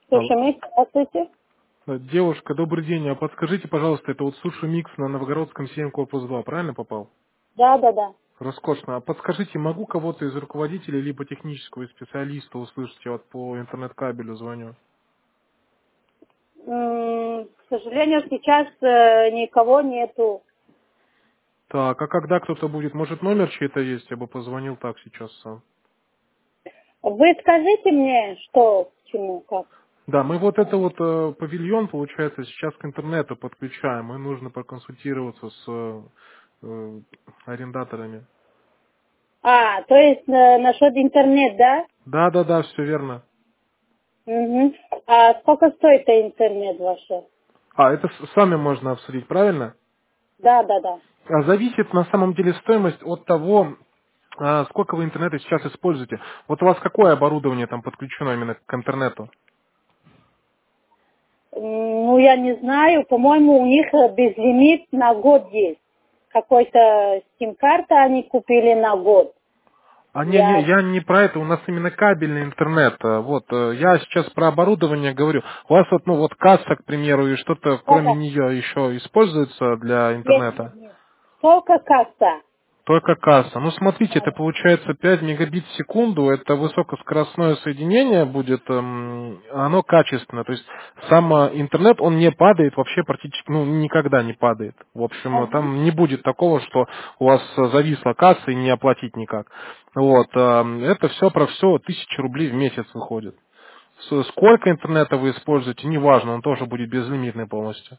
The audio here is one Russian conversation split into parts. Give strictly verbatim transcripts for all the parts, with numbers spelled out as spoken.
Алло. Слушай, здравствуйте. Э, Девушка, добрый день. А подскажите, пожалуйста, это вот суши микс на Новогородском семь, корпус два, правильно попал? Да, да, да. Роскошно. А подскажите, могу кого-то из руководителей либо технического специалиста услышать? Я вот по интернет-кабелю звоню. М, К сожалению, сейчас э, никого нету. Так, а когда кто-то будет? Может, номер чей-то есть? Я бы позвонил так сейчас сам. Вы скажите мне, что, к чему, как. Да, мы вот это вот э, павильон, получается, сейчас к интернету подключаем. И нужно проконсультироваться с э, э, арендаторами. А, то есть э, насчет интернет, да? Да, да, да, все верно. Угу. А сколько стоит интернет ваш? А, это с- сами можно обсудить, правильно? Да, да, да. А зависит на самом деле стоимость от того, а, сколько вы интернета сейчас используете. Вот у вас какое оборудование там подключено именно к интернету? М, Ну, я не знаю. По-моему, у них э, безлимит на год есть. Какой-то сим-карта они купили на год. А не, не, Я... я не про это, у нас именно кабельный интернет. А, Вот, э, я сейчас про оборудование говорю. У вас вот, ну вот касса, к примеру, и что-то Да, кроме да. нее еще используется для Нет, нет, интернета? нет. Сколько касса? Только касса. Ну, смотрите, это получается пять мегабит в секунду, это высокоскоростное соединение будет, эм, оно качественное. То есть сам э, интернет, он не падает вообще практически, ну, никогда не падает. В общем, э, Ага. там не будет такого, что у вас э, зависла касса и не оплатить никак. Вот, эм, это все про все тысяча рублей в месяц выходит. С- Сколько интернета вы используете, неважно, он тоже будет безлимитный полностью.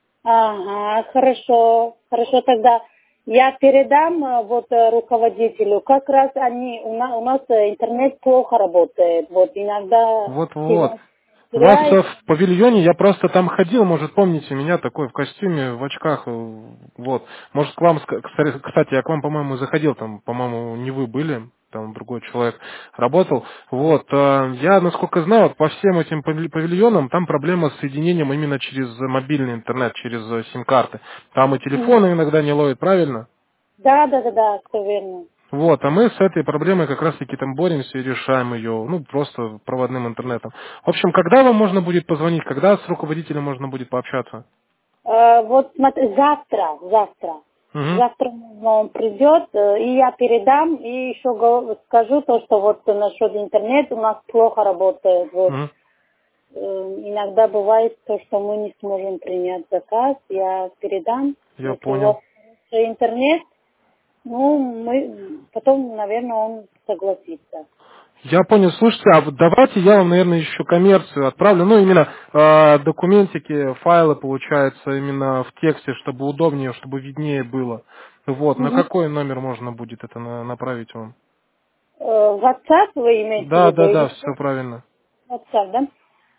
Ага, хорошо, хорошо, тогда я передам э, вот э, руководителю. Как раз они, у нас, у нас э, интернет плохо работает, вот иногда Вот-вот. сигнал У вас э, теряет. в павильоне, я просто там ходил, может, помните меня такой в костюме, в очках, э, вот. Может, к вам, ска- кстати, кстати, я к вам, по-моему, заходил, там, по-моему, не вы были, там другой человек работал. Вот, э, я, насколько знаю, вот по всем этим павиль- павильонам там проблема с соединением именно через мобильный интернет, через э, сим-карты. Там и Мгм. телефоны иногда не ловят, правильно? Да, да, да, да, все верно. Вот, а мы с этой проблемой как раз-таки там боремся и решаем ее, ну, просто проводным интернетом. В общем, когда вам можно будет позвонить, когда с руководителем можно будет пообщаться? Э, вот смотри, завтра, завтра, Угу, завтра он придет, э, и я передам, и еще го- скажу то, что вот насчет интернета у нас плохо работает, вот. угу. Э, Иногда бывает то, что мы не сможем принять заказ. Я передам. Я Если у понял. вас интернет, ну, мы потом, наверное, он согласится. Я понял. Слушайте, а вот давайте я вам, наверное, еще коммерцию отправлю. Ну, именно э, документики, файлы, получается, именно в тексте, чтобы удобнее, чтобы виднее было. Вот, на Мгм. какой номер можно будет это на- направить вам? Э, WhatsApp вы имеете в Да, виду? да, да, Или все правильно. WhatsApp, да?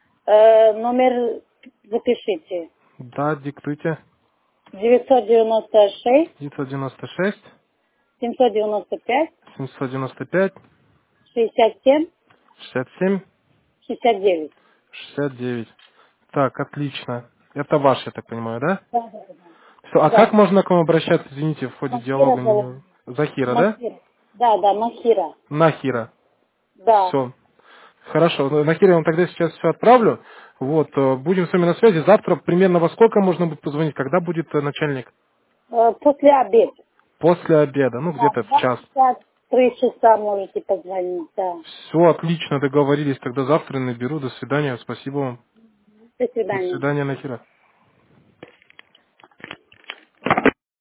Э, номер запишите. Да, диктуйте. девятьсот девяносто шесть девятьсот девяносто шесть семьсот девяносто пять семьсот девяносто пять шестьдесят семь шестьдесят семь шестьдесят девять. шестьдесят девять. Так, отлично. Это ваш, я так понимаю, да? Да, да, да. Все, а как Да. можно к вам обращаться, извините, в ходе Махира диалога? зовут. Не- Захира, да? Махира. Да, да, Махира. Нахира. Да. Все. Хорошо. Ну, Нахира, я вам тогда сейчас все отправлю. Вот, э, будем с вами на связи. Завтра примерно во сколько можно будет позвонить? Когда будет э, начальник? Э, После обеда. После обеда, ну Да, где-то в два час. часа, три часа можете позвонить, да. Все, отлично, договорились. Тогда завтра наберу. До свидания. Спасибо вам. До До свидания. свидания, Нахира.